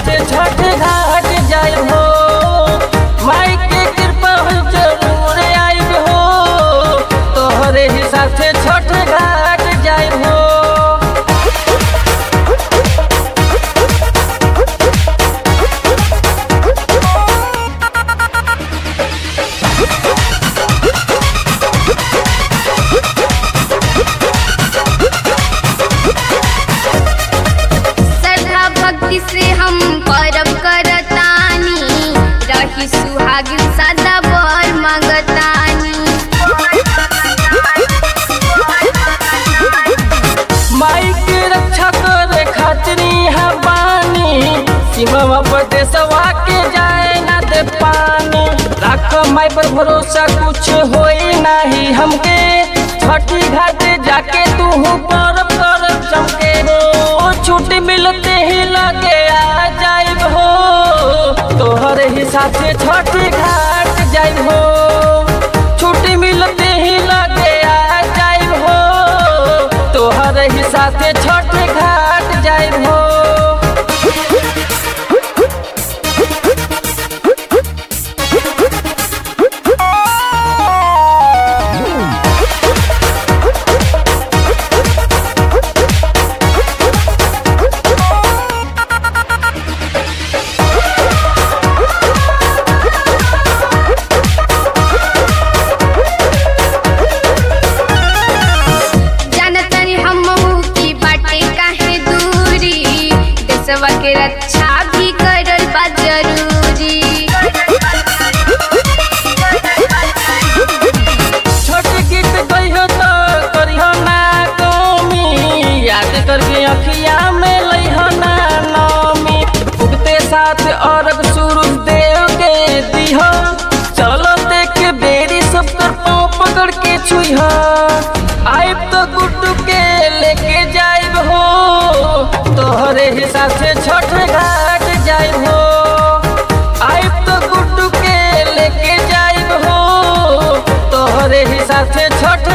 हिसाब से छठ घाट जाए हो। माई के कृपा जरूर आइब हो, तोहरे हिसाब से छठ घाट जाए हो। से हम परब करतानी, रही सुहागिन सदा बर मंगतानी। माई के रक्षा करे खातिर यहाँ बानी, सीमा पर देशवा के जाए ना दे पानी। राख माई पर भरोसा कुछ होई नहीं हमके, छठी घाट जाके तू परब कर चमके हो। छुट्टी मिलते ही लगे आ जाइब हो, तोहरे हिसाब से छठी घाट जाइब हो। छुट्टी मिलते ही लगे आ जाइब हो, तोहरे हिसाब से छठी घाट जाइब हो। के रक्षा भी करल बा जरूरी। छोट गीत गइहो तो करिहो ना कमी, याद करके अखिया में लइहो ना नमी। उगते साथ अर्घ सूरज देव के दिहो, चलो देख के बेरी सब कर पाँव पकड़ के छुइहो। आइब तो गुड्डू के लेके जाइब हो, तोहरे हिसाब से छठ घाट जाइब हो। आइब तो गुड्डू के लेके जाइब हो, तोहरे हिसाब से छठ